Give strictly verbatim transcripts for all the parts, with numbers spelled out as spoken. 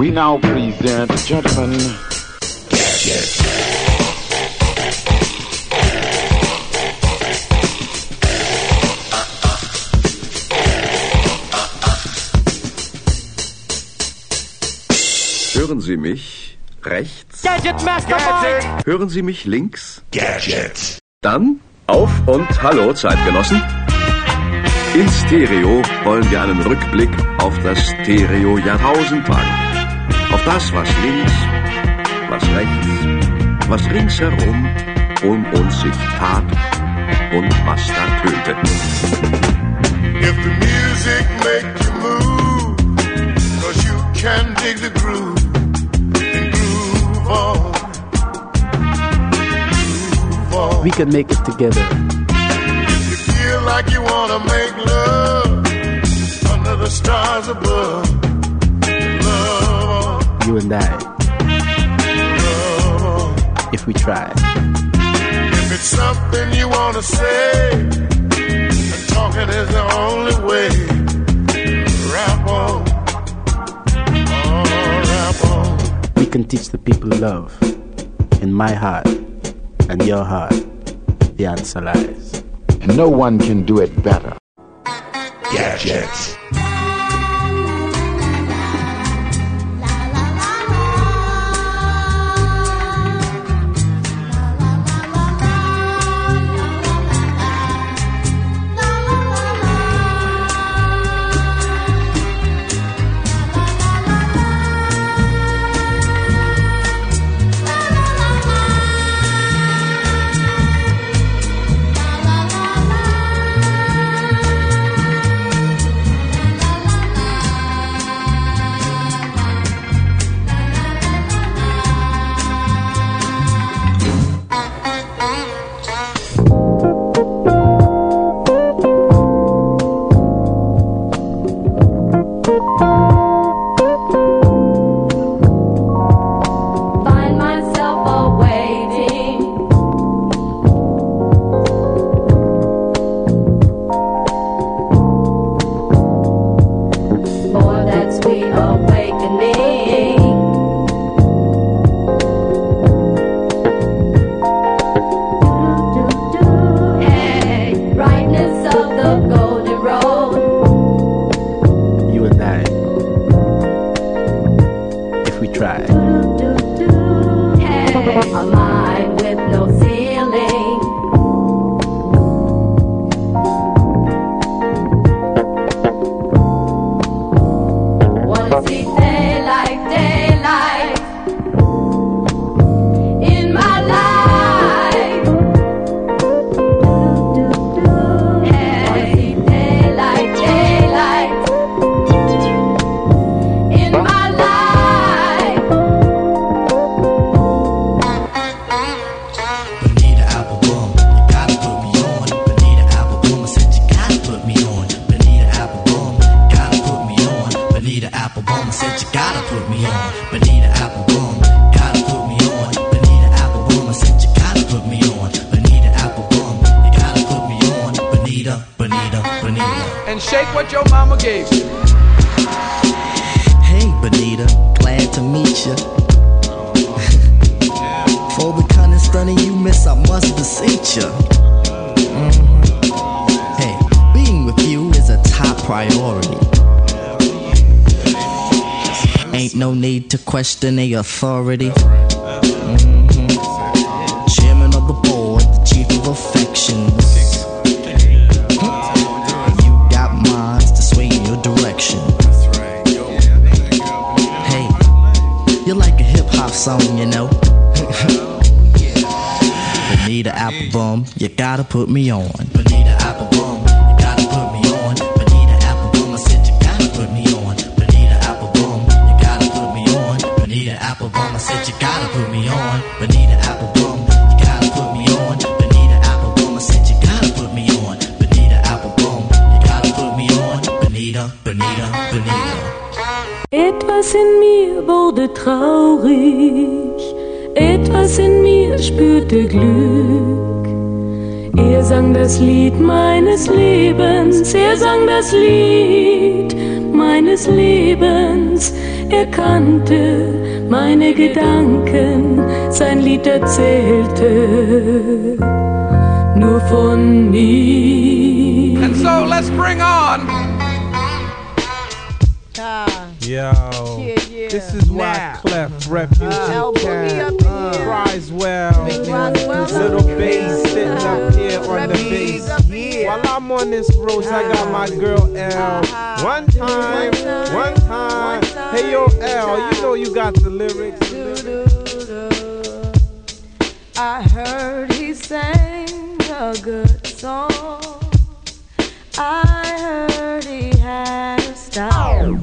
We now present, gentlemen, Gadget. Hören Sie mich rechts? Gadget Master Boy! Hören Sie mich links? Gadget. Dann auf und hallo Zeitgenossen. In Stereo wollen wir einen Rückblick auf das Stereo-Jahrtausend wagen. Auf das, was links, was rechts, was ringsherum um uns sich tat und was da tönte. If the music make you move, 'cause you can dig the groove, then groove on, groove on. We can make it together. If you feel like you wanna make love under the stars above, love on, You and I, love on. if we try. If it's something you wanna say, and talking is the only way, rap on, oh, rap on. We can teach the people love. In my heart and your heart, the answer lies. and no one can do it better. Gadget. Find myself awaiting for that sweet awakening. Hey, brightness of the golden road. You and I, if we try. Hey, a mind with no ceiling. Wanna see daylight, daylight in my life. Hey, see daylight, daylight in my life. Bonita apple boom, you gotta put me on. Bonita apple boom, I said you gotta put me on. Bonita apple boom, gotta put me on. Bonita apple boom, I said you gotta put me on. Bonita apple boom, gotta put me on. Bonita apple boom, I said you gotta put me on. Bonita apple boom, you gotta put me on. Bonita, Bonita, Bonita. And shake what your mama gave you. Hey Bonita, glad to meet ya. For the kind of stunning you miss, I must beseech ya. Mhm. Hey, being with you is a top priority. Ain't no need to question the authority. Mhm. Chairman of the board, the chief of affections. You got minds to sway in your direction. Hey, you're like a hip hop song, you know. Bonita apple bum, you gotta put me on. Bonita apple bum, you gotta put me on. Bonita apple bum, I said you gotta put me on. Bonita apple bum, you gotta put me on. Bonita apple bum, I said you gotta put me on. Bonita apple bum, you gotta put me on. Bonita apple bum, I said you gotta put me on. Bonita apple bum, you gotta put me on. Bonita, Bonita, Bonita. Etwas in mir wurde traurig, etwas in mir spürte Glück. Er sang das Lied meines Lebens, er sang das Lied meines Lebens. Er kannte meine Gedanken, sein Lied erzählte nur von mir. And so let's bring on. Yo, yeah, yeah. This is why now. Clef Refugee uh, Cat cries well. Little bass sitting up here on the bass. While I'm on this road, I got my girl L. One time, one time. Hey yo L, you know you got the lyrics. I heard he sang a good song. I heard he had a style.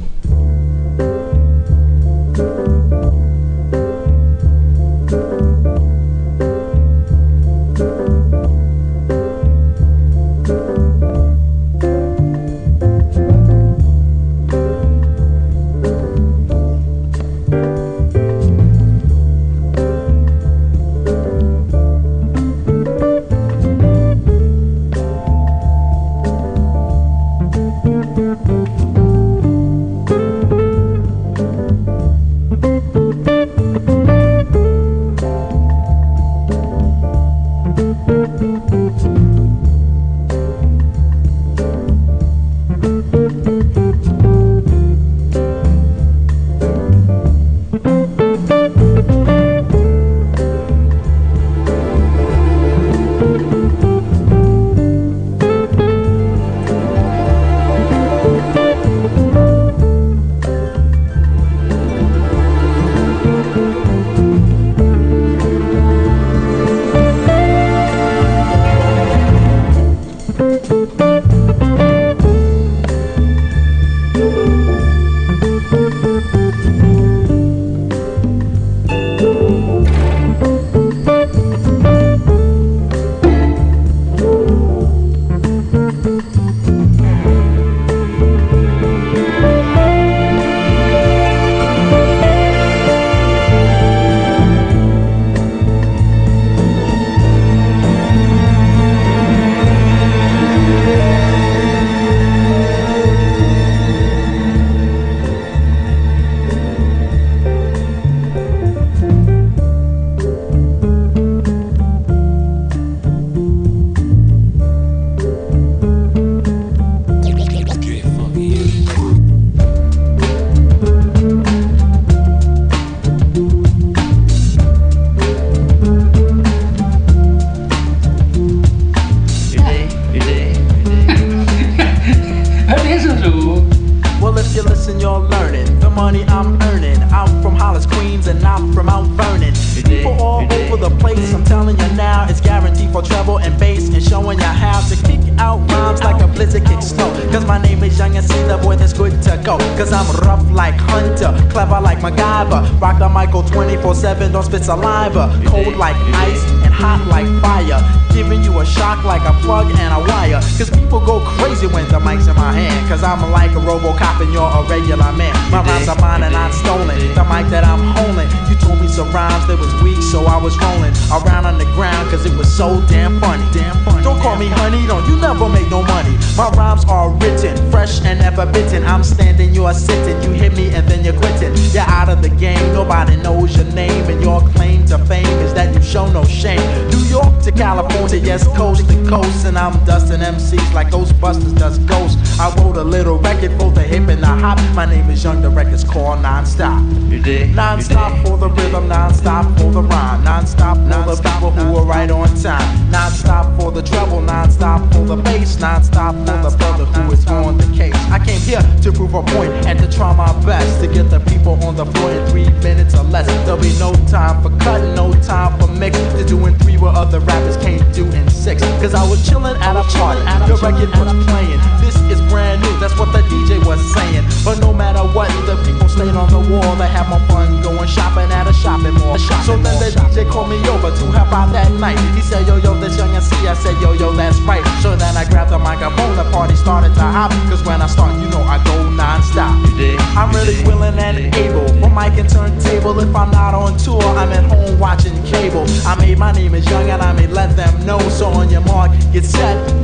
Don't spit saliva, cold like ice and hot like fire, giving you a shock like a plug and a wire. Cause people go crazy when the mic's in my hand, cause I'm like a RoboCop and you're a regular man. My rhymes are mine and not stolen, the mic that I'm holding. You told me some rhymes that was weak, so I was rolling around on the ground cause it was so damn funny. Damn funny. Don't call me honey, don't you never make no money. My rhymes are written, fresh and never bitten. I'm standing, you're sitting, you hit me and then you're quitting. You're out of the game, nobody knows your name, and your claim to fame is that you show no shame. New York to California, yes, coast to coast, and I'm dusting M Cs like Ghostbusters does Ghost. I wrote a little record for the hip and the hop. My name is Young, the record's called Non-Stop. You dig? Non-stop for the rhythm, non-stop for the rhyme, non-stop for the people who are right on time, non-stop for the treble, non-stop for the bass, non-stop for the brother who is on the case. I came here to prove a point and to try my best to get the people on the floor in three minutes or less. There'll be no time for cutting, no time for mix. To doing three what other rappers can't do in six. Cause I was chilling at a party, the record was playing. This is brand new, that's what the D J was saying. But no matter what, the people stayed on the wall. They had more fun going shopping at a shopping mall. So then the D J called me over to help out that night. He said, yo, yo, this Young and C. I said, yo, yo, that's right. So then I grabbed the microphone, the party started to hop. Cause when I start, you know I go non-stop. I'm really willing and able for mic and turntable. If I'm not on tour, I'm at home watching cable. I made my name is Young and I may let them know. So on your mark, get set,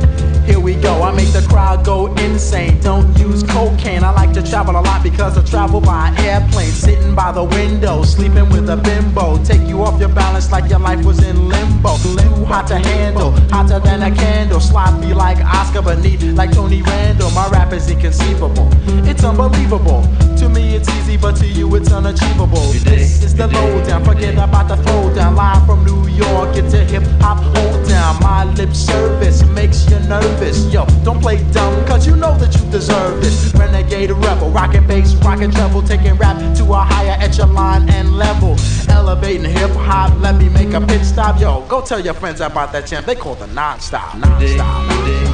Here we go, I make the crowd go insane. Don't use cocaine, I like to travel a lot because I travel by airplane. Sitting by the window, sleeping with a bimbo. Take you off your balance like your life was in limbo. Too hot to handle, hotter than a candle. Sloppy like Oscar, but neat like Tony Randall. My rap is inconceivable, it's unbelievable. To me it's easy, but to you it's unachievable. This is the lowdown, forget about the throwdown. Live from New York, it's a hip hop hold down. My lip service makes you nervous. Yo, don't play dumb, cause you know that you deserve this. Renegade rebel, rockin' bass, rockin' treble, taking rap to a higher echelon and level. Elevating hip hop, let me make a pit stop. Yo, go tell your friends about that champ, they call the non-stop. Non-stop.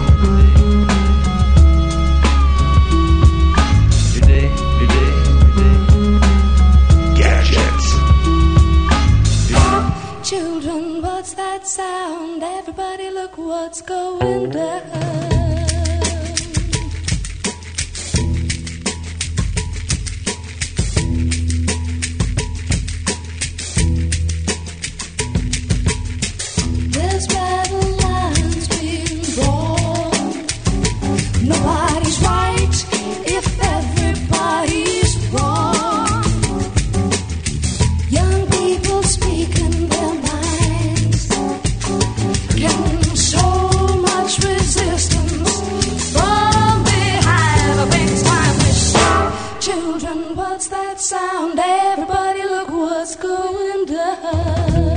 Children, what's that sound? Everybody look what's going down. There's battle lines being drawn. Nobody's right if everybody's wrong. Young people speaking their minds can show much resistance from behind. I think it's time to stop. Children, what's that sound? Everybody look what's going down.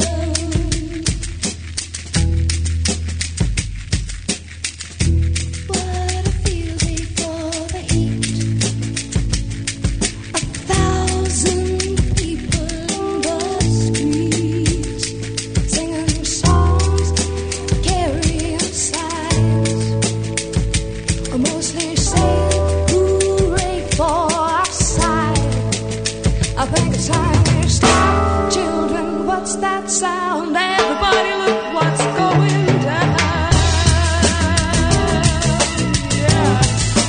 Sound, everybody look what's going down. Yeah.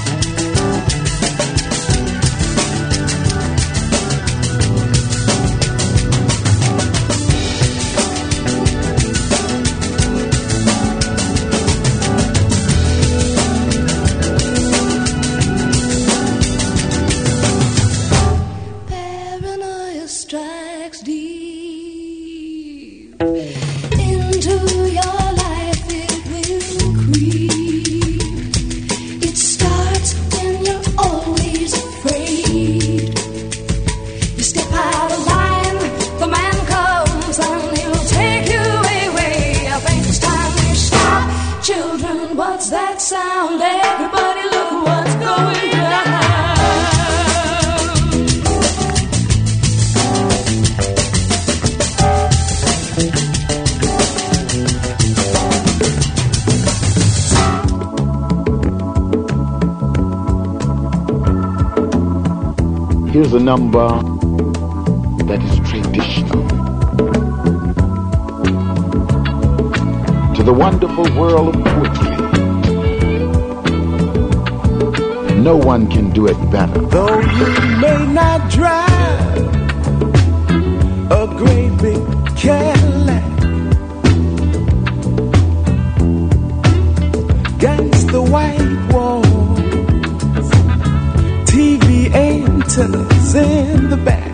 Paranoia strikes deep into your life, it will creep. It starts when you're always afraid. You step out of line, the man comes and he'll take you away. I think it's time to stop. Children, what's that sound? Everybody look what's going down. Here's a number that is traditional to the wonderful world of poetry. No one can do it better. Though you may not drive a great big Cadillac, against the white wall, T V antennas in the back.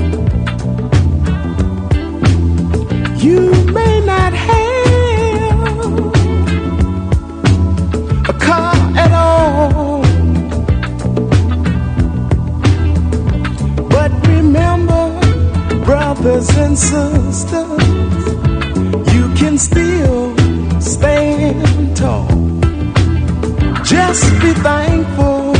You may not have a car at all, but remember, brothers and sisters, you can still stand tall. Just be thankful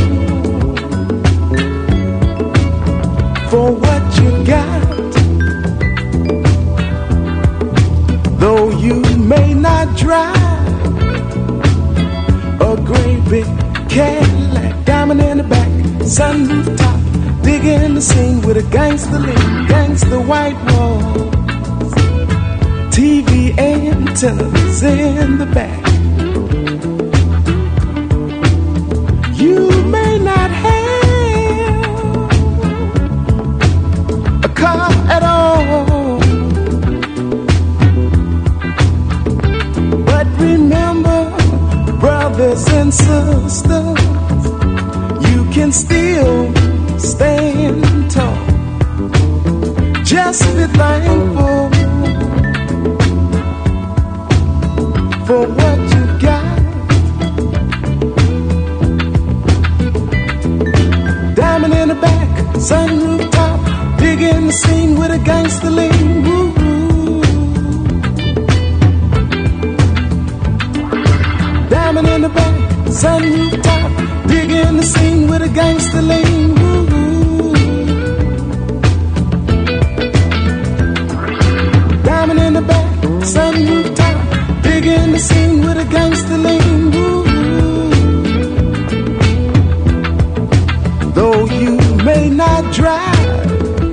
for what you got. Though you may not drive a great big Cadillac, diamond in the back, sunroof top, digging the scene with a gangster lean, gangster white walls, T V antennas in the back. You may not have a car at all, but remember, brother, Just be thankful for what you got. Diamond in the back, sunroof top, big in the scene with a gangster lean. Woo. Diamond in the back, sunroof top, big in the scene with a gangster lean. Woo. Diamond in the back, sunroof top, big in the scene with a gangster lean. Woo. Though you may not drive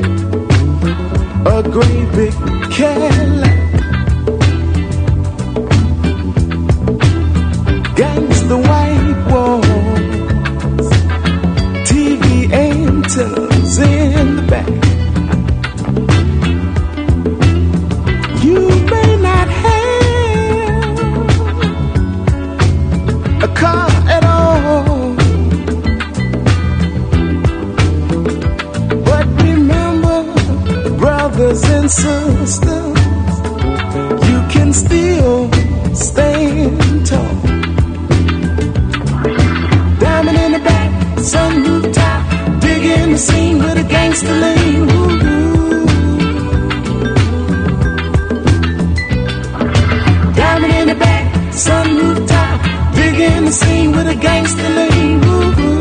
a great big Cadillac, gangsta white walls, T V antennas in the back. You may not have a car at all, but remember, brothers and sisters, you can still stand tall. Diamond in the back, sunroof top, dig in the scene with a gangster lean. Woo-hoo. Diamond in the back, sunroof top, dig in the scene with a gangster lean. Woo-hoo.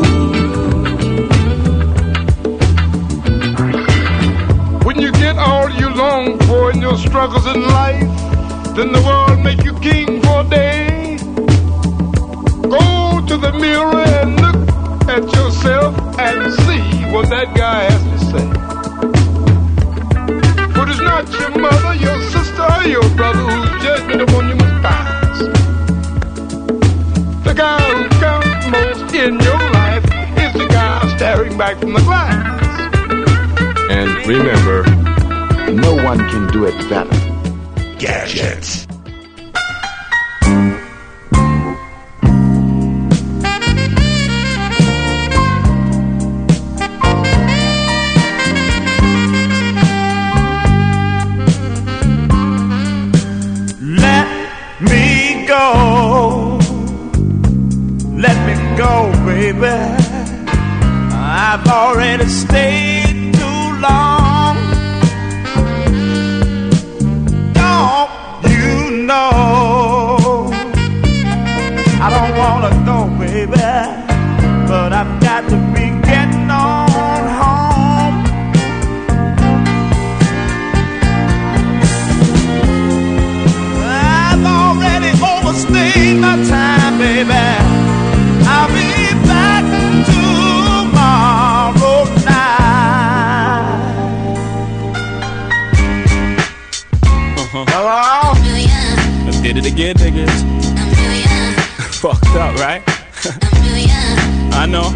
When you get all you long for in your struggles in life, then the world make you king for a day. Go to the mirror and look at yourself and see what that guy has to say. But it's not your mother, your sister, or your brother whose judgment upon you must pass. The guy who counts most in your life is the guy staring back from the glass. And remember, no one can do it better. Gadgets. Let me go. Let me go, baby. I've already stayed too long. Don't you know? I don't wanna go, baby, but I've got to be getting on home. I've already overstayed my time, baby. I'll be back tomorrow night. Uh-huh. Hello? Let's get it again, niggas. Fucked up, right? I know.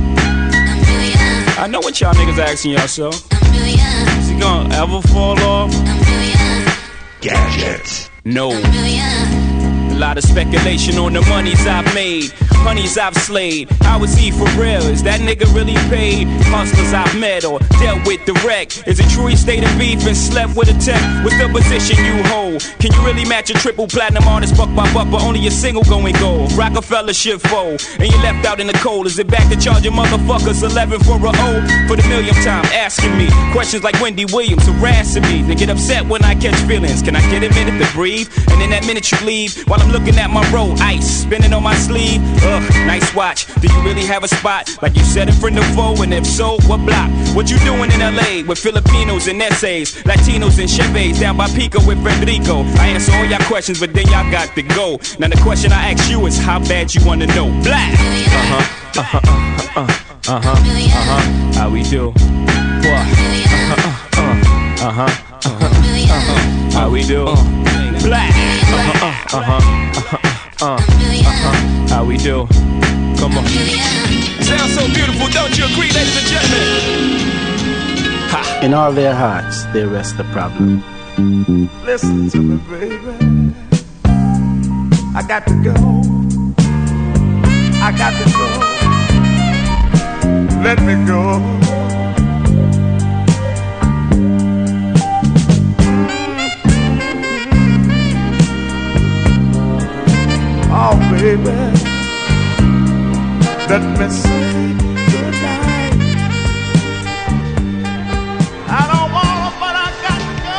I know what y'all niggas asking yourself. Is he gonna ever fall off? Gadgets. No. A lot of speculation on the monies I've made, honeys I've slayed. How is he for real? Is that nigga really paid? Hustlers I've met or dealt with direct. Is it true he stayed in beef and slept with a tech? What's the position you hold? Can you really match a triple platinum artist buck by buck, but only a single going gold? Rockefeller shit fold, and you left out in the cold. Is it back to charging motherfuckers eleven for a O? For the millionth time asking me questions like Wendy Williams harassing me. They get upset when I catch feelings. Can I get a minute to breathe? And in that minute you leave while I'm looking at my roll, ice spinning on my sleeve. Ugh, nice watch. Do you really have a spot like you said in front of foe? And if so, what block? What you doing in L A with Filipinos and essays, Latinos and Chevys down by Pico with Federico? I answer all y'all questions, but then y'all got to go. Now the question I ask you is how bad you wanna know. Black. Uh huh. Uh huh. Uh huh. Uh huh. Uh huh. How we do? What? Uh huh. Uh huh. Uh huh. How we do? Black. Uh huh. Uh huh. Uh huh. How we do? Come on. Sounds so beautiful, don't you agree, ladies and gentlemen? Ha. In all their hearts, they rest the problem. Listen to me, baby. I got to go. I got to go. Let me go. let me say goodnight. I don't wanna, but I got to go.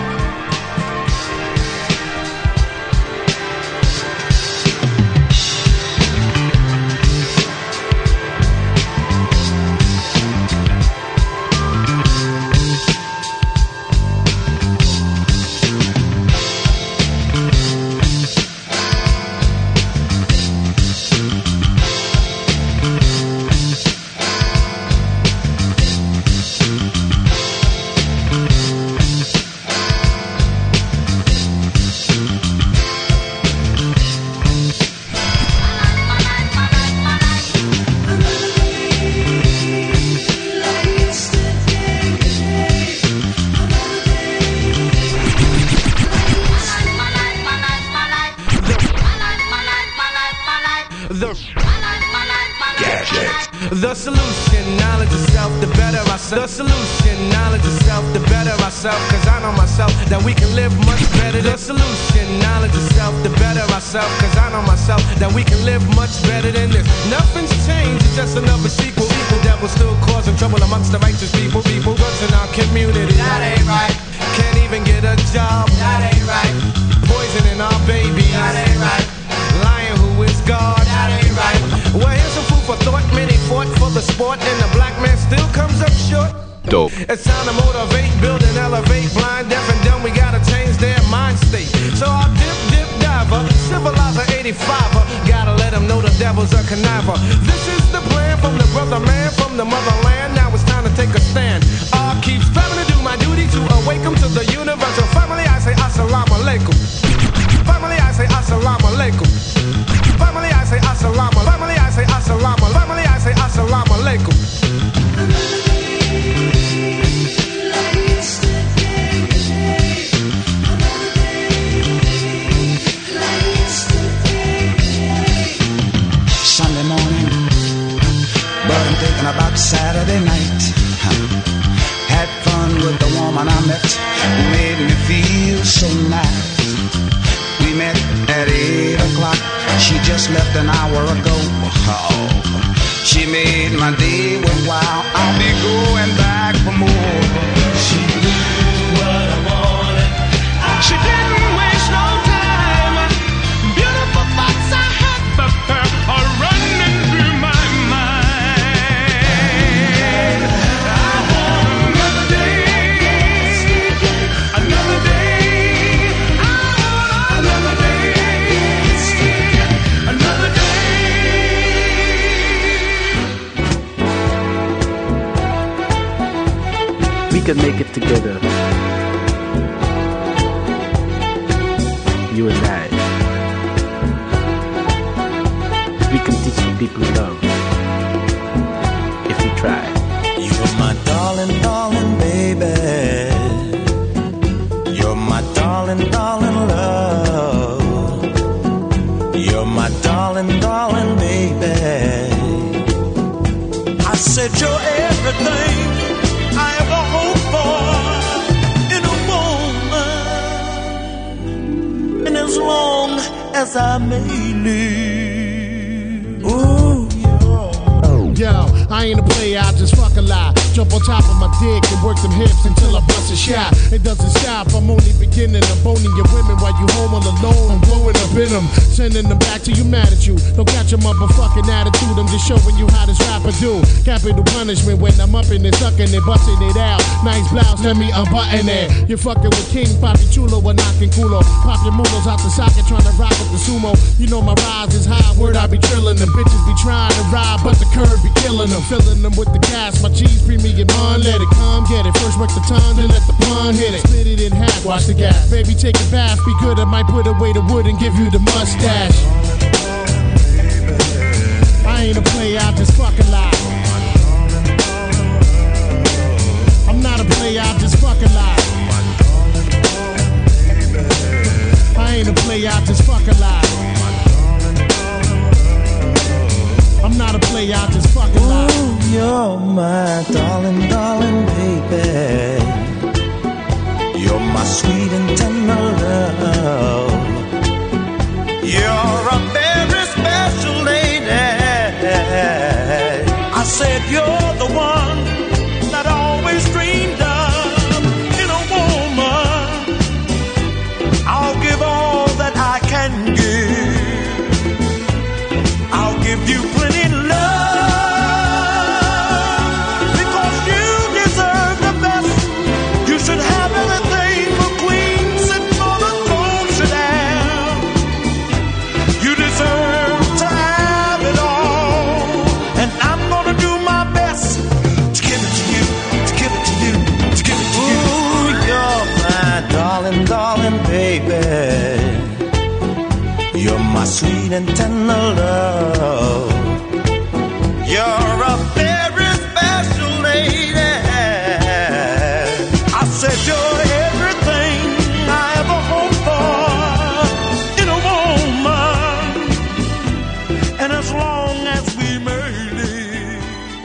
The solution, knowledge of self, the better ourselves. The solution, knowledge of self, the better ourselves. Cause I know myself that we can live much better. The solution, knowledge of self, the better ourselves. Cause I know myself that we can live much better than this. Nothing's changed, it's just another sequel. The devil still causing trouble amongst the righteous people. People guns in our community. That ain't right. Can't even get a job. That ain't right. Poisoning our babies. That ain't right. Lying who is God. That ain't right. Well, here's some food for thought. Many fought for the sport, and the black man still comes up short. Dope. It's time to motivate, build and elevate. Blind, deaf, and dumb, we gotta change their mind state. So our dip, dip, diver, civilizer eighty-fiver, gotta let them know the devil's a conniver. This is the plan from the brother man, from the motherland. Now it's time to take a stand. I keep striving to do my duty to awaken to the universal family. I say assalamu alaikum. Family, I say assalamu alaikum. Family, I say assalamu. Family, I say assalamu. Family, I say assalamu alaikum. Sunday morning, but I'm thinking about Saturday night. Had fun with the woman I met, who made me feel so nice. We met at eight o'clock. She just left an hour ago. Oh, she made my day worthwhile. I'll be going back for more. She knew what I wanted. She didn't waste no time. Beautiful thoughts I had for her are running through my mind. I want another day, another day. I want another day, another day. We can make it together. You and I. We can teach the people love. If we try. You're my darling, darling baby. You're my darling, darling love. You're my darling, darling baby. I said you're everything I ever hoped for in a woman. And as long as I may live. Ooh, yo, I ain't a player, I just fuck a lot. Jump on top of my dick and work them hips until I bust a shot. It doesn't stop, I'm only beginning. I'm boning your women while you home all alone. I'm blowing up in them, sending them back till you mad at you. Don't catch a motherfucking attitude, I'm just showing you how this rapper do. Capital punishment when I'm up in it, sucking it, busting it out. Nice blouse, let me unbutton it. You're fucking with King, Papi Chulo, or knocking culo. Pop your mulos out the socket, trying to rock with the sumo. You know my rise is high, word I be trillin'. Them bitches be trying to ride, but the curve be killing them. Filling them with the gas, my G's premium on. Let it come, get it. First work the tongue, then let the pun hit it. Split it in half, watch the gas. Baby, take a bath, be good. I might put away the wood and give you the mustache. I ain't a player, I just fucking lie. I'm not a player, I just fucking lie. I ain't a player, I just fucking lie. I'm not a player, I just fucking lie. Ooh, you're my darling, darling baby. You're my sweet and tender love. You're a very special lady. my sweet and tender love. You're a very special lady. I said you're everything I ever hoped for in a woman. And as long as we made it.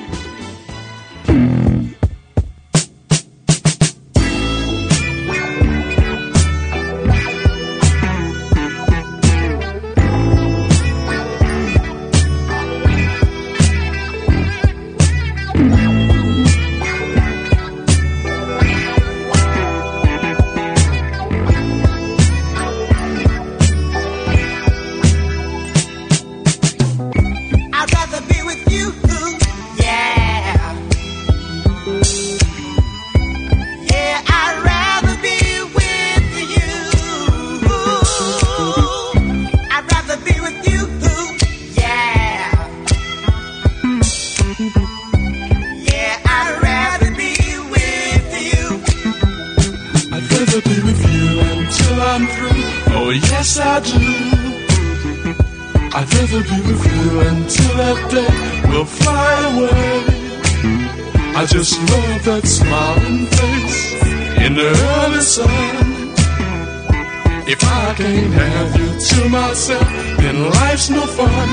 I'd rather be with you until that day will fly away. I just love that smiling face in the early sun. If I can't have you to myself, then life's no fun.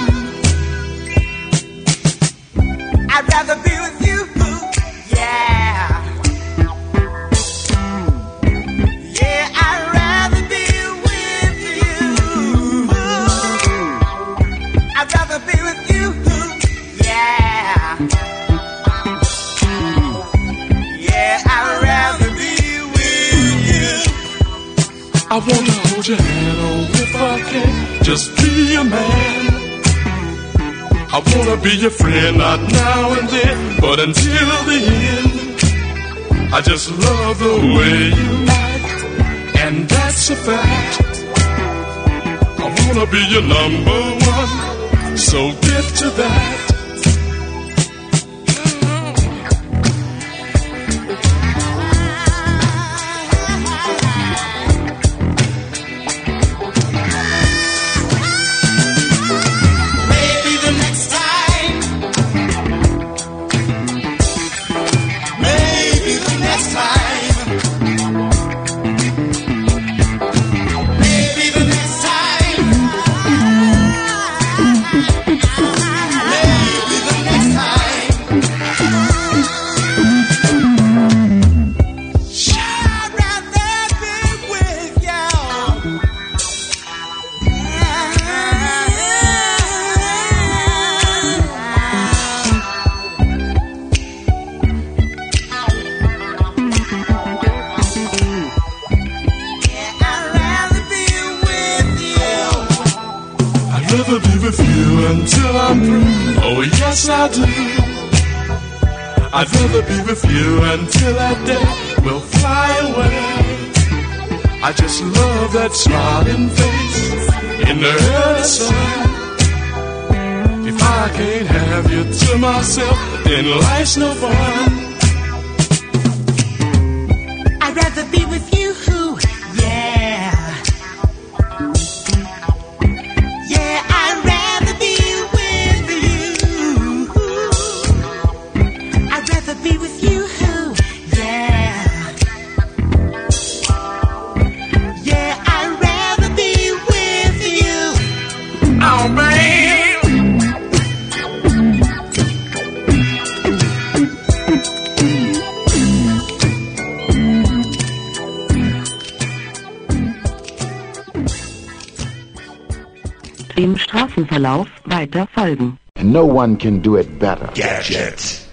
I'd rather be with you, yeah. Yeah, I'd rather be with you. I'd rather be with you, yeah. Yeah, I'd rather be with you. I wanna hold your hand, oh, if I can, just be a man. I wanna be your friend, not now and then, but until the end. I just love the way you act, and that's a fact. I wanna be your number one, so get to that. I'd rather be with you until that day will fly away. I just love that smiling face in the early sun. If I can't have you to myself, then life's no fun. I'd rather be with you, yeah. Yeah, I'd rather be with you. I'd rather be with you, yeah. Yeah, I'd rather be with you. Oh, man. Im Straßenverlauf weiter folgen. No one can do it better. Gadget.